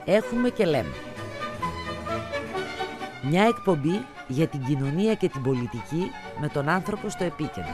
έχουμε και λέμε. Μια εκπομπή για την κοινωνία και την πολιτική με τον άνθρωπο στο επίκεντρο.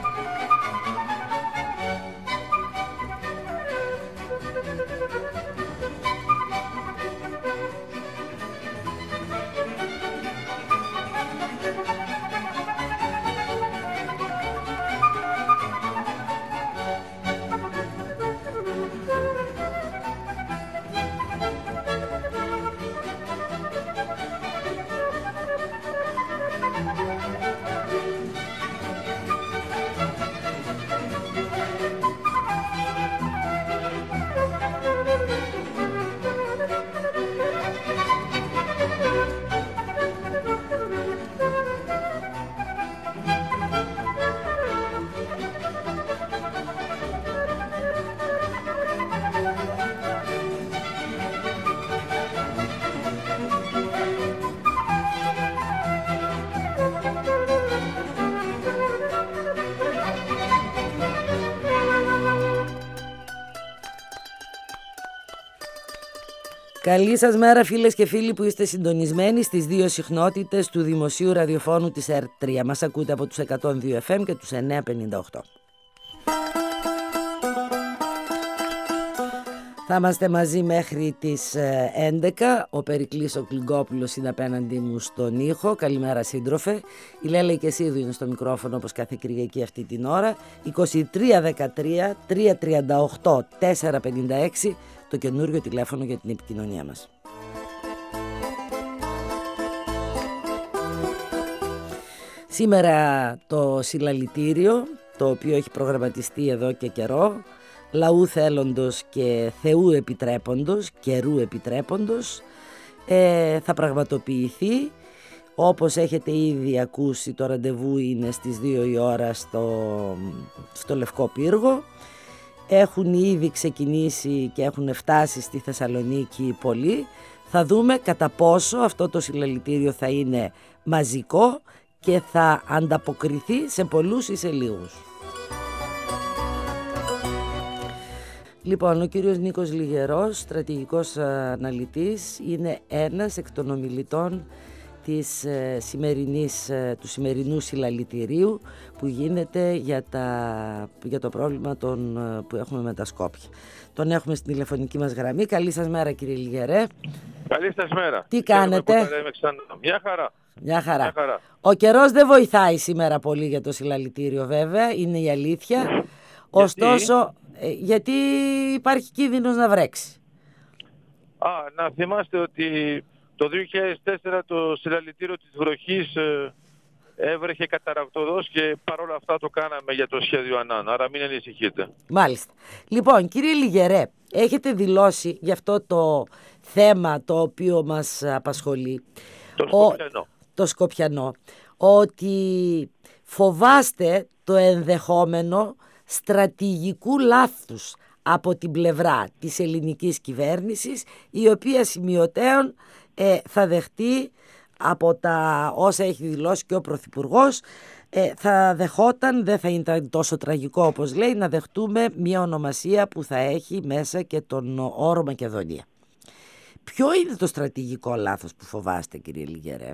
Καλή σας μέρα φίλες και φίλοι που είστε συντονισμένοι στις δύο συχνότητες του Δημοσίου Ραδιοφώνου της ΕΡΤ3. Μας ακούτε από τους 102 FM και τους 958. Θα είμαστε μαζί μέχρι τις 11. Ο Περικλής ο Κλιγκόπουλος είναι απέναντί μου στον ήχο. Καλημέρα σύντροφε. Η Λέλα Κεσίδου είναι στο μικρόφωνο όπως κάθε Κυριακή αυτή την ώρα. 2313 338 456 το καινούριο τηλέφωνο για την επικοινωνία μας. Σήμερα το συλλαλητήριο, το οποίο έχει προγραμματιστεί εδώ και καιρό, λαού θέλοντος και Θεού επιτρέποντος, καιρού επιτρέποντος, θα πραγματοποιηθεί. Όπως έχετε ήδη ακούσει, το ραντεβού είναι στις 2 η ώρα στο Λευκό Πύργο. Έχουν ήδη ξεκινήσει και έχουν φτάσει στη Θεσσαλονίκη πολλοί. Θα δούμε κατά πόσο αυτό το συλλαλητήριο θα είναι μαζικό και θα ανταποκριθεί σε πολλούς ή σε λίγους. Λοιπόν, ο κύριος Νίκος Λιγερός, στρατηγικός αναλυτής, είναι ένας εκ των ομιλητών του σημερινού συλλαλητηρίου που γίνεται για το πρόβλημα που έχουμε με τα Σκόπια. Τον έχουμε στην τηλεφωνική μας γραμμή. Καλή σας μέρα κύριε Λιγερέ. Καλή σας μέρα. Τι κάνετε? Μια χαρά. Μια χαρά. Ο καιρός δεν βοηθάει σήμερα πολύ για το συλλαλητήριο βέβαια, είναι η αλήθεια. Ωστόσο, γιατί υπάρχει κίνδυνος να βρέξει. Να θυμάστε ότι το 2004 το συλλαλητήριο της βροχής έβρεχε καταρακτωδώς και παρόλα αυτά το κάναμε για το σχέδιο Ανάν, άρα μην ανησυχείτε. Μάλιστα. Λοιπόν, κύριε Λιγερέ, έχετε δηλώσει για αυτό το θέμα το οποίο μας απασχολεί, το Σκοπιανό, ότι φοβάστε το ενδεχόμενο στρατηγικού λάθους από την πλευρά της ελληνικής κυβέρνησης, η οποία σημειωτέων θα δεχτεί από τα όσα έχει δηλώσει και ο Πρωθυπουργός, θα δεχόταν, δεν θα ήταν τόσο τραγικό όπως λέει, να δεχτούμε μια ονομασία που θα έχει μέσα και τον όρο Μακεδονία. Ποιο είναι το στρατηγικό λάθος που φοβάστε κύριε Λιγερέ?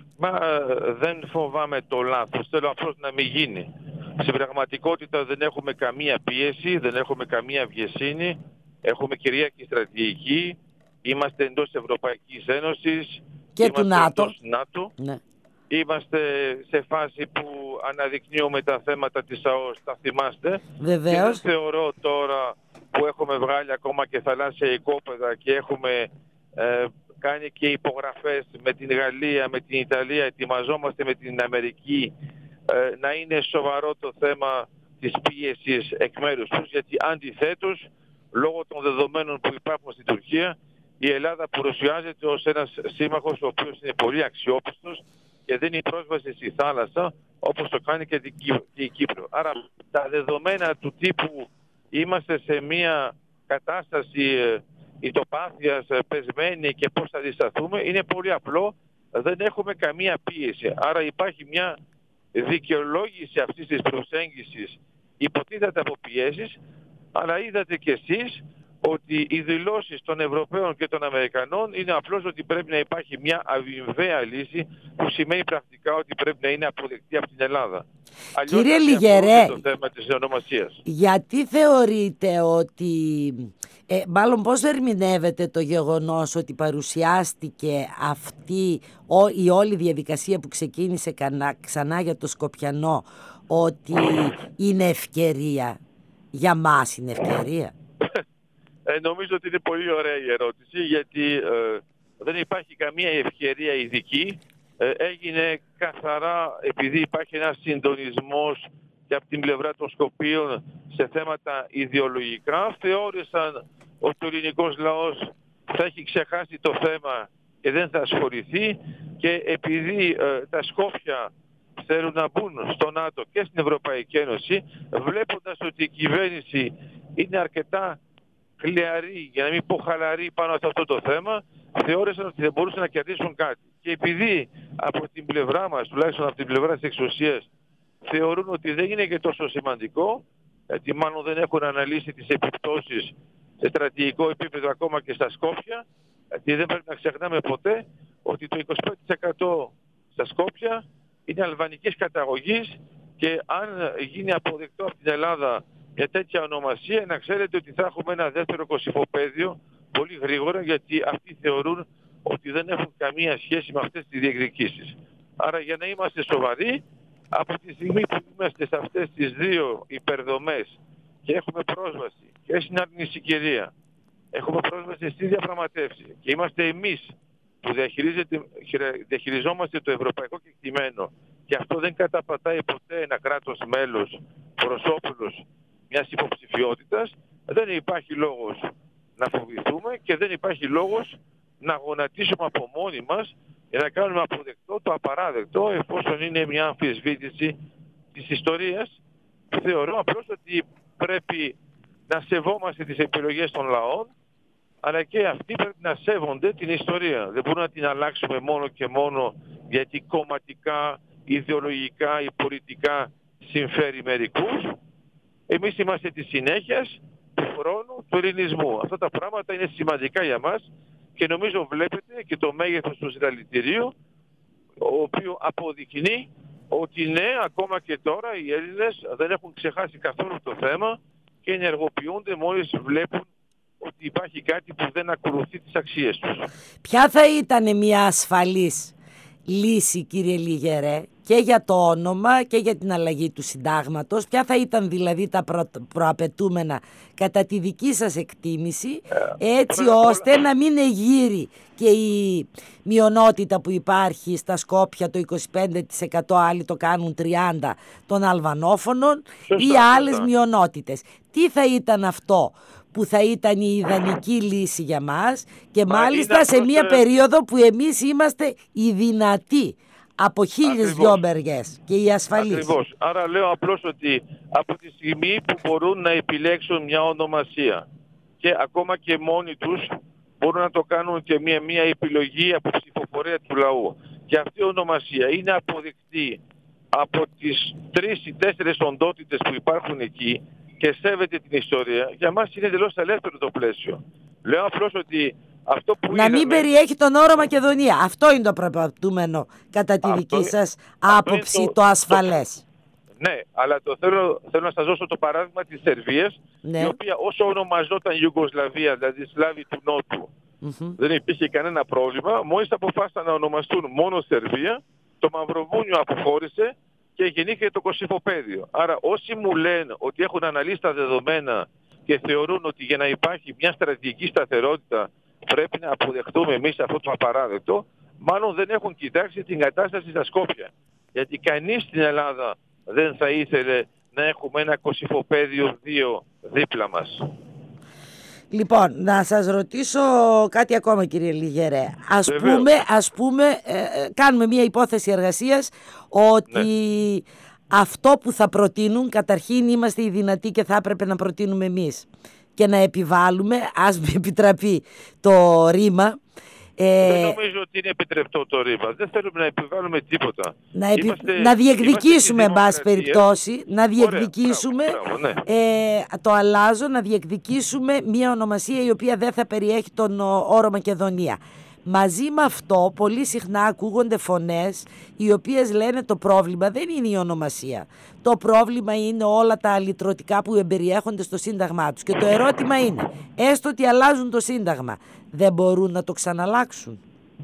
Δεν φοβάμαι το λάθος, θέλω απλώς να μην γίνει. Στην πραγματικότητα δεν έχουμε καμία πίεση, δεν έχουμε καμία βιασύνη, έχουμε κυρίαρχη στρατηγική, είμαστε εντός Ευρωπαϊκής Ένωσης και του ΝΑΤΟ. Ναι. Είμαστε σε φάση που αναδεικνύουμε τα θέματα της ΑΟΣ, τα θυμάστε. Βεβαίως. Και δεν θεωρώ τώρα που έχουμε βγάλει ακόμα και θαλάσσια οικόπεδα και έχουμε κάνει και υπογραφές με την Γαλλία, με την Ιταλία, ετοιμαζόμαστε με την Αμερική, να είναι σοβαρό το θέμα της πίεσης εκ μέρους τους, γιατί αντιθέτως, λόγω των δεδομένων που υπάρχουν στην Τουρκία, η Ελλάδα παρουσιάζεται ως ένας σύμμαχος ο οποίος είναι πολύ αξιόπιστος και δίνει πρόσβαση στη θάλασσα, όπως το κάνει και η Κύπρο. Άρα τα δεδομένα του τύπου είμαστε σε μια κατάσταση ητοπάθειας πεσμένη και πώς θα αντισταθούμε, είναι πολύ απλό, δεν έχουμε καμία πίεση. Άρα υπάρχει μια δικαιολόγηση αυτής της προσέγγισης, υποτίθεται από πιέσεις, αλλά είδατε κι εσείς ότι οι δηλώσεις των Ευρωπαίων και των Αμερικανών είναι απλώς ότι πρέπει να υπάρχει μια αμοιβαία λύση, που σημαίνει πρακτικά ότι πρέπει να είναι αποδεκτή από την Ελλάδα. Κύριε Λιγερέ, το θέμα της ονομασίας. Γιατί θεωρείτε ότι, μάλλον πώς ερμηνεύετε το γεγονός ότι παρουσιάστηκε αυτή η όλη διαδικασία που ξεκίνησε ξανά για το Σκοπιανό, ότι είναι ευκαιρία? Για μας είναι ευκαιρία? Νομίζω ότι είναι πολύ ωραία η ερώτηση, γιατί δεν υπάρχει καμία ευκαιρία ειδική. Έγινε καθαρά επειδή υπάρχει ένας συντονισμός και από την πλευρά των Σκοπίων σε θέματα ιδεολογικά. Θεώρησαν ότι ο ελληνικός λαός θα έχει ξεχάσει το θέμα και δεν θα ασχοληθεί, και επειδή τα Σκόπια θέλουν να μπουν στο ΝΑΤΟ και στην Ευρωπαϊκή Ένωση, βλέποντας ότι η κυβέρνηση είναι αρκετά χλιαρή, για να μην πω χαλαρή, πάνω σε αυτό το θέμα, θεώρησαν ότι δεν μπορούσαν να κερδίσουν κάτι. Και επειδή από την πλευρά μας, τουλάχιστον από την πλευρά της εξουσίας, θεωρούν ότι δεν είναι και τόσο σημαντικό, γιατί μάλλον δεν έχουν αναλύσει τις επιπτώσεις σε στρατηγικό επίπεδο ακόμα και στα Σκόπια, γιατί δεν πρέπει να ξεχνάμε ποτέ ότι το 25% στα Σκόπια είναι αλβανικής καταγωγής, και αν γίνει αποδεκτό από την Ελλάδα για τέτοια ονομασία, να ξέρετε ότι θα έχουμε ένα δεύτερο Κωσυφοπαίδιο πολύ γρήγορα, γιατί αυτοί θεωρούν ότι δεν έχουν καμία σχέση με αυτές τις διεκδικήσεις. Άρα, για να είμαστε σοβαροί, από τη στιγμή που είμαστε σε αυτές τις δύο υπερδομές και έχουμε πρόσβαση και στην αρνησικαιρία, έχουμε πρόσβαση στη διαπραγματεύση και είμαστε εμείς που διαχειριζόμαστε το ευρωπαϊκό κεκτημένο, και αυτό δεν καταπατάει ποτέ ένα κράτος μέλος προς όφελος μιας υποψηφιότητας, δεν υπάρχει λόγος να φοβηθούμε και δεν υπάρχει λόγος να γονατίσουμε από μόνοι μας για να κάνουμε αποδεκτό το απαράδεκτο, εφόσον είναι μια αμφισβήτηση της ιστορίας. Θεωρώ απλώς ότι πρέπει να σεβόμαστε τις επιλογές των λαών, αλλά και αυτοί πρέπει να σέβονται την ιστορία. Δεν μπορούμε να την αλλάξουμε μόνο και μόνο γιατί κομματικά, ιδεολογικά ή πολιτικά συμφέρει μερικούς. Εμείς είμαστε της συνέχειας του χρόνου του ελληνισμού. Αυτά τα πράγματα είναι σημαντικά για μας, και νομίζω βλέπετε και το μέγεθος του συλλαλητηρίου, ο οποίο αποδεικνύει ότι ναι, ακόμα και τώρα οι Έλληνες δεν έχουν ξεχάσει καθόλου το θέμα και ενεργοποιούνται μόλις βλέπουν ότι υπάρχει κάτι που δεν ακολουθεί τις αξίες τους. Ποια θα ήταν μια ασφαλής λύση, κύριε Λιγερέ, και για το όνομα και για την αλλαγή του συντάγματος? Ποια θα ήταν δηλαδή τα προαπαιτούμενα κατά τη δική σας εκτίμηση, έτσι ώστε να μην εγείρει και η μειονότητα που υπάρχει στα Σκόπια, το 25%, άλλοι το κάνουν 30%, των αλβανόφωνων ή άλλες μειονότητες? Τι θα ήταν αυτό που θα ήταν η ιδανική λύση για μας, και μάλιστα σε μια περίοδο που εμείς είμαστε οι δυνατοί από χίλιες δυο μεριές και οι ασφαλείς? Ακριβώς. Άρα λέω απλώς ότι από τη στιγμή που μπορούν να επιλέξουν μια ονομασία και ακόμα και μόνοι τους μπορούν να το κάνουν και μια επιλογή από ψηφοφορία του λαού, και αυτή η ονομασία είναι αποδεκτή από τις 3 ή 4 οντότητες που υπάρχουν εκεί και σέβεται την ιστορία, για μας είναι εντελώς ελεύθερο το πλαίσιο. Λέω απλώς ότι αυτό που να μην περιέχει τον όρο Μακεδονία. Αυτό είναι το προαπαιτούμενο κατά τη δική σας άποψη, το ασφαλές. Ναι, αλλά θέλω να σας δώσω το παράδειγμα της Σερβίας, η οποία όσο ονομαζόταν Ιουγκοσλαβία, δηλαδή Σλάβοι του Νότου, δεν υπήρχε κανένα πρόβλημα. Μόλις αποφάσισαν να ονομαστούν μόνο Σερβία, το Μαυροβούνιο αποχώρησε και γεννήθηκε το Κωσυφοπαίδιο. Άρα όσοι μου λένε ότι έχουν αναλύσει τα δεδομένα και θεωρούν ότι για να υπάρχει μια στρατηγική σταθερότητα πρέπει να αποδεχτούμε εμείς αυτό το απαράδεκτο, μάλλον δεν έχουν κοιτάξει την κατάσταση στα Σκόπια. Γιατί κανείς στην Ελλάδα δεν θα ήθελε να έχουμε ένα Κωσυφοπαίδιο 2 δίπλα μας. Λοιπόν, να σας ρωτήσω κάτι ακόμα, κύριε Λιγερέ. Ας πούμε, κάνουμε μια υπόθεση εργασίας ότι αυτό που θα προτείνουν, καταρχήν είμαστε οι δυνατοί και θα έπρεπε να προτείνουμε εμείς και να επιβάλλουμε, ας με επιτραπεί το ρήμα, Δεν νομίζω ότι είναι επιτρεπτό το ρήμα. Δεν θέλουμε να επιβάλλουμε τίποτα. Να διεκδικήσουμε, εν πάση περιπτώσει, να διεκδικήσουμε, το αλλάζω, να διεκδικήσουμε μια ονομασία η οποία δεν θα περιέχει τον όρο Μακεδονία. Μαζί με αυτό, πολύ συχνά ακούγονται φωνές οι οποίες λένε το πρόβλημα δεν είναι η ονομασία. Το πρόβλημα είναι όλα τα αλυτρωτικά που εμπεριέχονται στο Σύνταγμά τους. Και το ερώτημα είναι, έστω ότι αλλάζουν το Σύνταγμα, δεν μπορούν να το ξαναλλάξουν?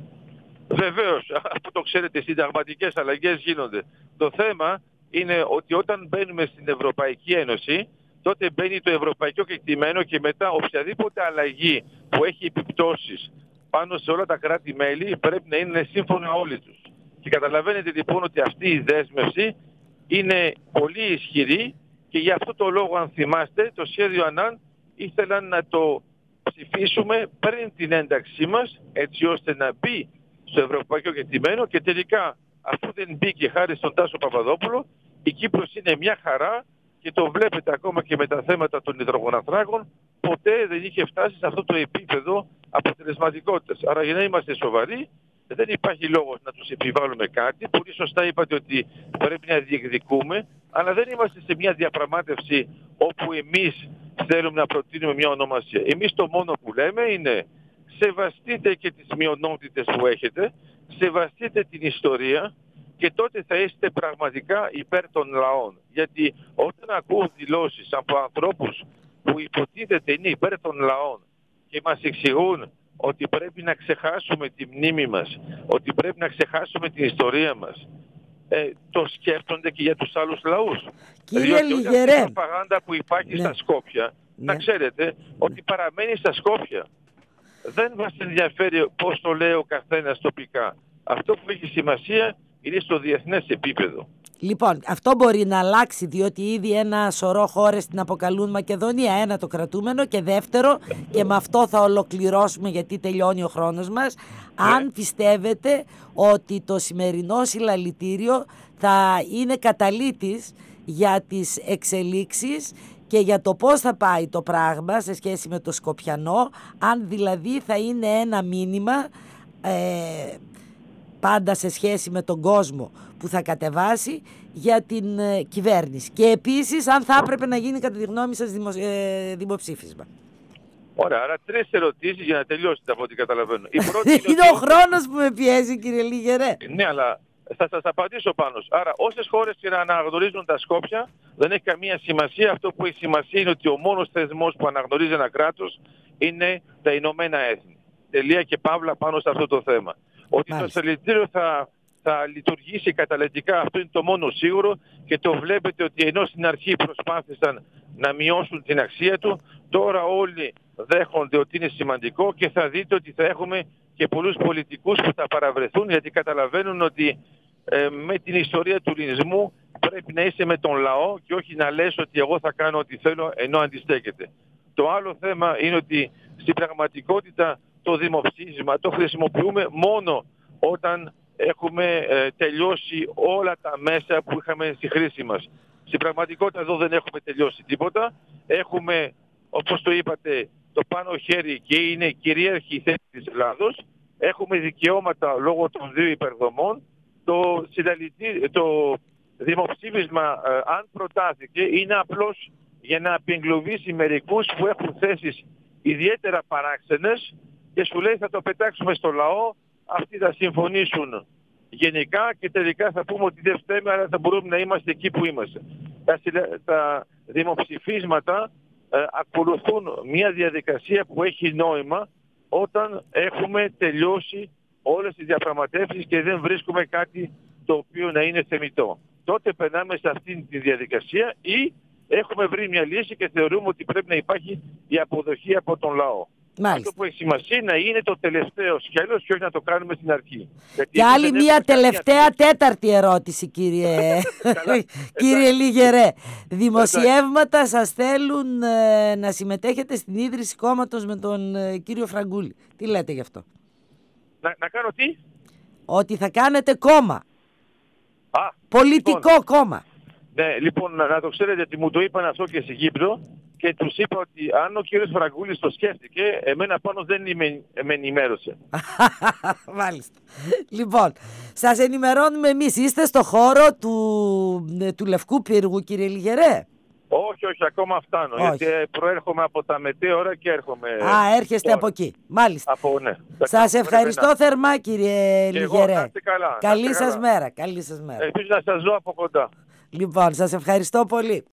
Βεβαίως, αυτό το ξέρετε, συνταγματικές αλλαγές γίνονται. Το θέμα είναι ότι όταν μπαίνουμε στην Ευρωπαϊκή Ένωση, τότε μπαίνει το ευρωπαϊκό κεκτημένο και μετά οποιαδήποτε αλλαγή που έχει επιπτώσεις πάνω σε όλα τα κράτη-μέλη πρέπει να είναι σύμφωνα όλοι τους. Και καταλαβαίνετε λοιπόν ότι αυτή η δέσμευση είναι πολύ ισχυρή και γι' αυτό το λόγο, αν θυμάστε, το σχέδιο Ανάν ήθελαν να το ψηφίσουμε πριν την ένταξή μας, έτσι ώστε να μπει στο ευρωπαϊκό κεκτημένο, και τελικά αφού δεν μπήκε χάρη στον Τάσο Παπαδόπουλο, η Κύπρος είναι μια χαρά και το βλέπετε ακόμα και με τα θέματα των υδρογοναθράκων, ποτέ δεν είχε φτάσει σε αυτό το επίπεδο αποτελεσματικότητας. Άρα για να είμαστε σοβαροί, δεν υπάρχει λόγος να τους επιβάλλουμε κάτι. Πολύ σωστά είπατε ότι πρέπει να διεκδικούμε, αλλά δεν είμαστε σε μια διαπραγμάτευση όπου εμείς θέλουμε να προτείνουμε μια ονομασία. Εμείς το μόνο που λέμε είναι σεβαστείτε και τις μειονότητες που έχετε, σεβαστείτε την ιστορία και τότε θα είστε πραγματικά υπέρ των λαών. Γιατί όταν ακούω δηλώσεις από ανθρώπους που υποτίθεται είναι υπέρ των λαών και μας εξηγούν ότι πρέπει να ξεχάσουμε τη μνήμη μας, ότι πρέπει να ξεχάσουμε την ιστορία μας, το σκέφτονται και για τους άλλους λαούς. Κύριε Λιγερέ, αυτή η προπαγάνδα που υπάρχει στα Σκόπια, να ξέρετε ότι παραμένει στα Σκόπια. Δεν μας ενδιαφέρει πώς το λέει ο καθένας τοπικά. Αυτό που έχει σημασία είναι στο διεθνές επίπεδο. Λοιπόν, αυτό μπορεί να αλλάξει, διότι ήδη ένα σωρό χώρες την αποκαλούν Μακεδονία. Ένα, το κρατούμενο, και δεύτερο, και με αυτό θα ολοκληρώσουμε γιατί τελειώνει ο χρόνος μας, αν πιστεύετε ότι το σημερινό συλλαλητήριο θα είναι καταλύτης για τις εξελίξεις και για το πώς θα πάει το πράγμα σε σχέση με το Σκοπιανό, αν δηλαδή θα είναι ένα μήνυμα πάντα σε σχέση με τον κόσμο που θα κατεβάσει για την κυβέρνηση. Και επίσης αν θα έπρεπε να γίνει κατά τη γνώμη σας δημοψήφισμα. Ωραία, άρα 3 ερωτήσεις για να τελειώσετε από ό,τι καταλαβαίνω. Η πρώτη είναι ο χρόνος που με πιέζει, κύριε Λιγερέ. Ναι, αλλά θα σας απαντήσω πάνω. Άρα όσες χώρες και να αναγνωρίζουν τα Σκόπια δεν έχει καμία σημασία. Αυτό που έχει σημασία είναι ότι ο μόνος θεσμός που αναγνωρίζει ένα κράτος είναι τα Ηνωμένα Έθνη. Τελεία και παύλα πάνω σε αυτό το θέμα. Ότι το συλλαλητήριο θα λειτουργήσει καταλυτικά, αυτό είναι το μόνο σίγουρο, και το βλέπετε ότι ενώ στην αρχή προσπάθησαν να μειώσουν την αξία του, τώρα όλοι δέχονται ότι είναι σημαντικό και θα δείτε ότι θα έχουμε και πολλούς πολιτικούς που θα παραβρεθούν, γιατί καταλαβαίνουν ότι με την ιστορία του ελληνισμού πρέπει να είσαι με τον λαό και όχι να λες ότι εγώ θα κάνω ό,τι θέλω ενώ αντιστέκεται. Το άλλο θέμα είναι ότι στην πραγματικότητα το δημοψήφισμα το χρησιμοποιούμε μόνο όταν έχουμε τελειώσει όλα τα μέσα που είχαμε στη χρήση μας. Στην πραγματικότητα εδώ δεν έχουμε τελειώσει τίποτα. Έχουμε, όπως το είπατε, το πάνω χέρι και είναι κυρίαρχη η θέση της Ελλάδος. Έχουμε δικαιώματα λόγω των 2 υπερδομών. Το δημοψήφισμα, αν προτάθηκε, είναι απλώς για να απεγκλωβίσει μερικούς που έχουν θέσεις ιδιαίτερα παράξενες και σου λέει θα το πετάξουμε στο λαό, αυτοί θα συμφωνήσουν γενικά και τελικά θα πούμε ότι δεν φταίμε, αλλά θα μπορούμε να είμαστε εκεί που είμαστε. Τα δημοψηφίσματα ακολουθούν μια διαδικασία που έχει νόημα όταν έχουμε τελειώσει όλες τις διαπραγματεύσεις και δεν βρίσκουμε κάτι το οποίο να είναι θεμιτό. Τότε περνάμε σε αυτή τη διαδικασία ή έχουμε βρει μια λύση και θεωρούμε ότι πρέπει να υπάρχει η αποδοχή από τον λαό. Μάλιστα. Αυτό που έχει σημασία είναι να είναι το τελευταίο σκέλος και όχι να το κάνουμε στην αρχή. Και άλλη μια τελευταία τέταρτη ερώτηση, κύριε Λιγερέ. Δημοσιεύματα σας θέλουν να συμμετέχετε στην ίδρυση κόμματος με τον κύριο Φραγκούλη. Τι λέτε γι' αυτό? Να κάνω τι? Ότι θα κάνετε κόμμα. Πολιτικό κόμμα. Ναι, λοιπόν, να το ξέρετε ότι μου το είπαν αυτό και στην Κύπρο και τους είπα ότι αν ο κύριος Φραγκούλης το σκέφτηκε, εμένα πάνω δεν με ενημέρωσε. Μάλιστα. Λοιπόν, σας ενημερώνουμε εμείς. Είστε στο χώρο του Λευκού Πύργου, κύριε Λιγερέ? Όχι, ακόμα φτάνω. Όχι. Γιατί προέρχομαι από τα μετέωρα και έρχομαι. Έρχεστε από εκεί. Μάλιστα. Ναι. Σας ευχαριστώ θερμά, κύριε Λιγερέ. Καλά. Καλή σας μέρα. Καλή σας μέρα. Ελπίζω να σας δω από κοντά. Λοιπόν, σας ευχαριστώ πολύ.